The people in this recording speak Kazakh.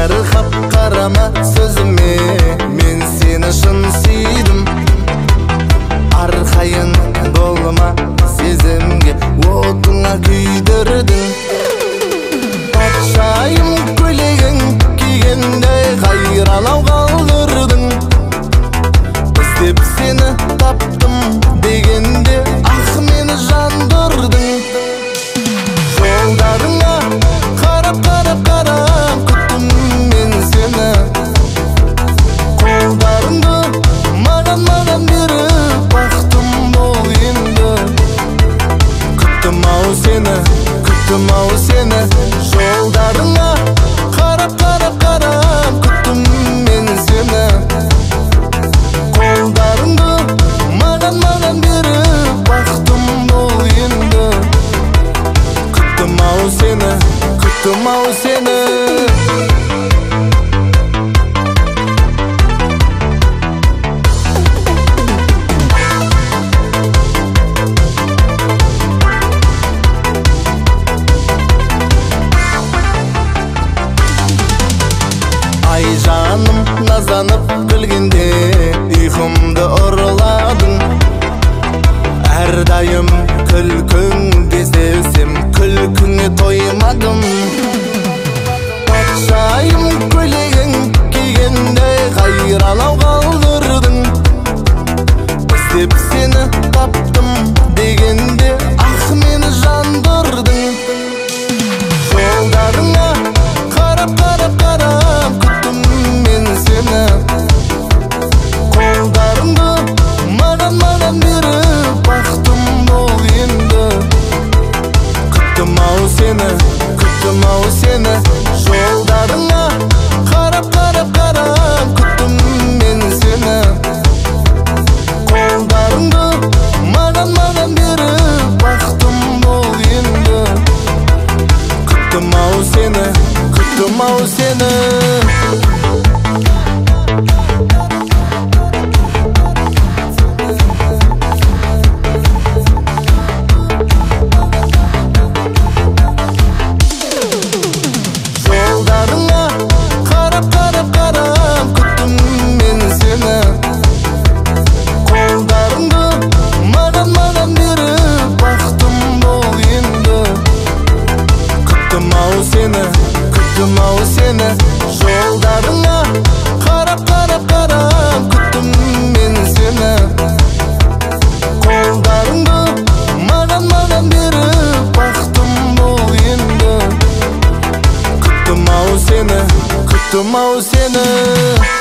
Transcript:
Жарқап қарама сөзіме, мен сені шын сүйдім. Арқайын болма сезімге, отыңа күйдірдің. Патшайым көйлегің кигендей қайралау қалдырдың. Іздеп сені таптым дегенде ақ мені жандырдың. Жолдарыңа қарап күттім мен сені. Қолдарыңды маған беріп бақтым бол енді. Күттім ау сені, жолдарыңа қарап күттім мен сені. Қолдарыңды маған беріп бақтым бол енді. Күттім ау сені, Ай жаным назанып күлгенде ұйқымды ұрладың. Әрдайым күлкіңде sevсем, күлкіңе тоймадым. Патшайым көйлегің кигендей қайралау қалдырдың. Іздеп сені таптым дегенде ақ мені жандырдың. Жолдарыңа қарап күттім мен сені. Қолдарыңды маған беріп бақтым бол енді. Күттім ау сені, жолдарыңа қарап күттім мен сені. Қолдарыңды маған беріп бақтым бол енді. Күттім ау сені, Жолдарыңа қарап күттім мен сені. Қолдарыңды маған беріп бақтым бол енді. Күттім ау сені, жолдарыңа қарап күттім мен сені. Қолдарыңды маған беріп бақтым бол енді. Күттім ау сені,